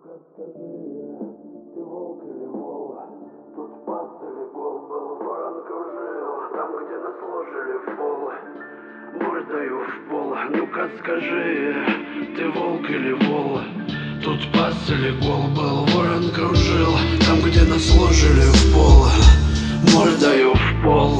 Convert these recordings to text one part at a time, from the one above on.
Ну-ка скажи, ты волк или вол? Тут пас или гол был, ворон кружил там, где нас ложили в пол, мордою в пол. Ну-ка скажи, ты волк или вол? Тут пас или гол был, ворон кружил там, где нас ложили в пол, мордою в пол.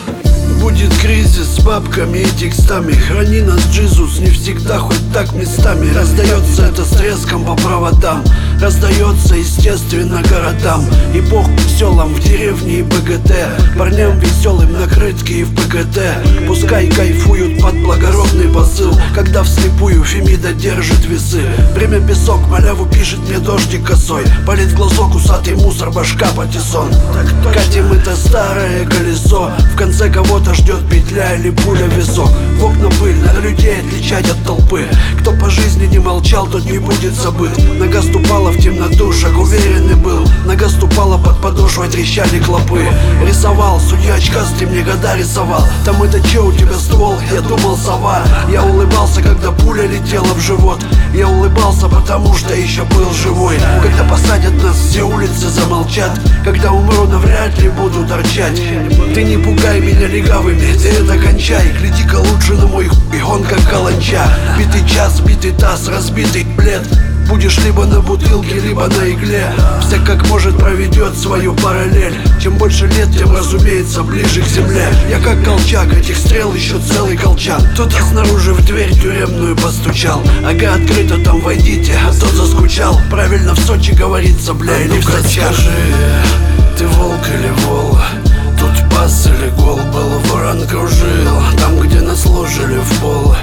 Будет кризис с бабками и текстами. Храни нас, Джизус, не всегда, хоть так местами. Раздается это с треском по проводам, раздается, естественно, городам. И похуй селам в деревне и ПГТ, парням веселым накрытки и в ПГТ. Пускай кайфуют под благородный посыл, когда вслепую Фемида держит весы. Время песок, маляву пишет мне дождик косой, палит в глазок усатый мусор, башка патиссон. Катим это старое колесо, в конце кого-то ждет петля или пуля в висок. В окна пыль, надо людей отличать от толпы. Кто по жизни не молчал, тот не будет забыт. Нога ступала в темноту, шаг уверенный был. Нога ступала под подошвой, трещали клопы. Рисовал, судья очкастый мне года рисовал. Там это че у тебя ствол? Я думал сова. Я улыбался, когда пуля летела в живот. Я улыбался, потому что еще был живой. Когда посадят нас, все улицы замолчат. Когда умру, навряд ли буду торчать. Ты не пугай меня легавыми, ты это кончай. Гляди-ка лучше на мой хуй, он как каланча. Битый час, битый таз, разбитый плед. Будешь либо на бутылке, либо на игле. Всяк как может проведет свою параллель. Чем больше лет, тем, разумеется, ближе к земле. Я как колчак, этих стрел еще целый колчан. Кто-то снаружи в дверь тюремную постучал. Ага, открыто, там войдите, а тот заскучал. Правильно в Сочи говорится, бля, или в Сочах. Скажи, ты волк или вол? Тут пас или гол был, ворон кружил там, где нас ложили в пол,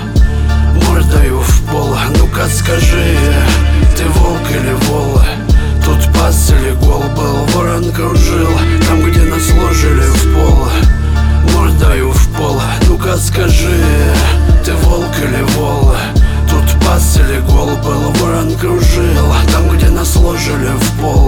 мордою в пол. Ну-ка скажи, ты волк или вол? Тут пас или гол был, ворон кружил там, где нас ложили в пол, мордою в пол. Ну-ка скажи, ты волк или вол? Тут пас или гол был, ворон кружил там, где нас ложили в пол,